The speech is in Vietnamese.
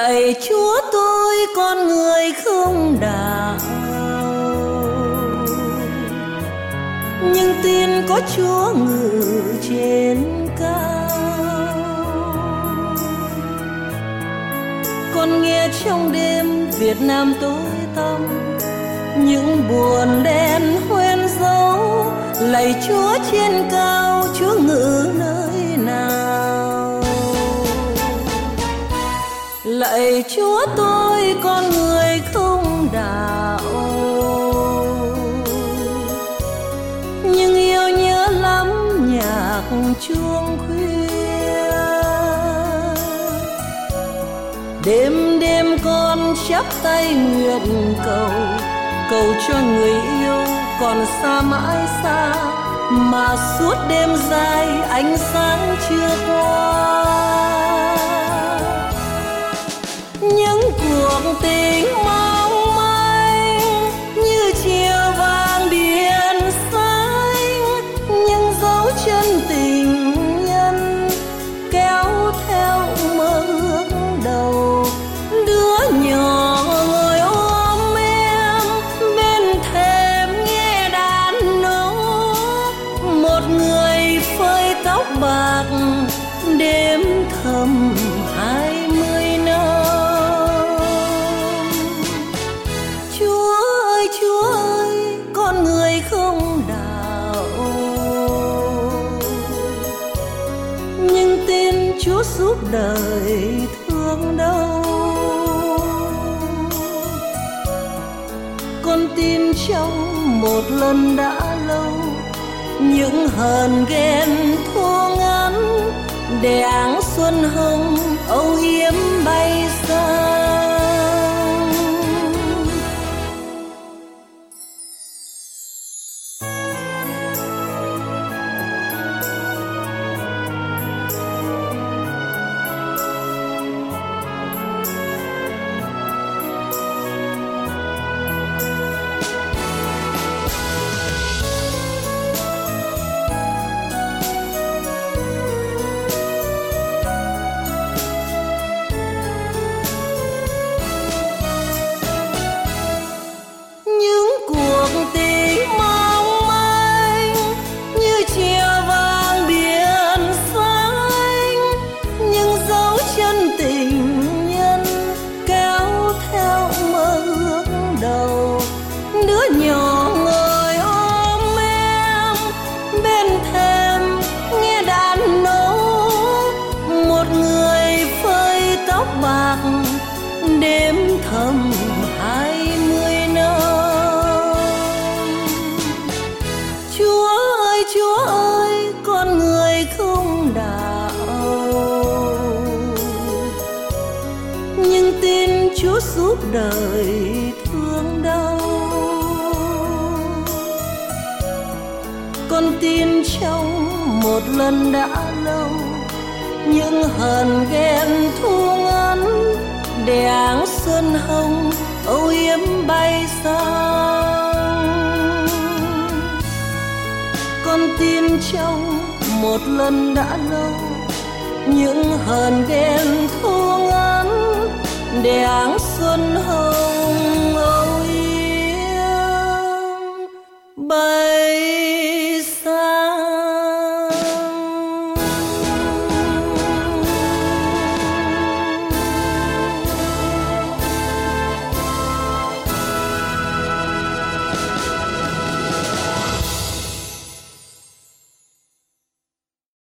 Lạy Chúa tôi con người không đạo, nhưng tin có Chúa ngự trên cao. Con nghe trong đêm Việt Nam tối tăm, những buồn đen hoen dấu. Lạy Chúa trên cao, Chúa ngự nơi nào? Lạy Chúa tôi con người không đạo, nhưng yêu nhớ lắm nhạc chuông khuya. Đêm đêm con chắp tay nguyện cầu, cầu cho người yêu còn xa mãi xa, mà suốt đêm dài ánh sáng chưa qua. Những cuộc tình mong manh như chiều vàng biển xanh, những dấu chân tình nhân kéo theo mơ ước đầu. Đứa nhỏ ngồi ôm em bên thềm nghe đàn nô, một người phơi tóc bạc đêm thầm 20 năm. Chúa ơi, con người không đạo, nhưng tin Chúa giúp đời thương đau. Con tin trong một lần đã lâu, những hờn ghen thua ngắn, để áng xuân hồng âu yếm bay xa. Đêm thầm 20 năm. Chúa ơi, con người không đạo, nhưng tin Chúa giúp đời thương đau. Con tin trong một lần đã lâu, những hờn ghen thua ngắn, để áng xuân hồng âu yếm bay xa. Con tin trong một lần đã lâu, những hờn ghen thua ngắn, để áng xuân hồng âu yếm bay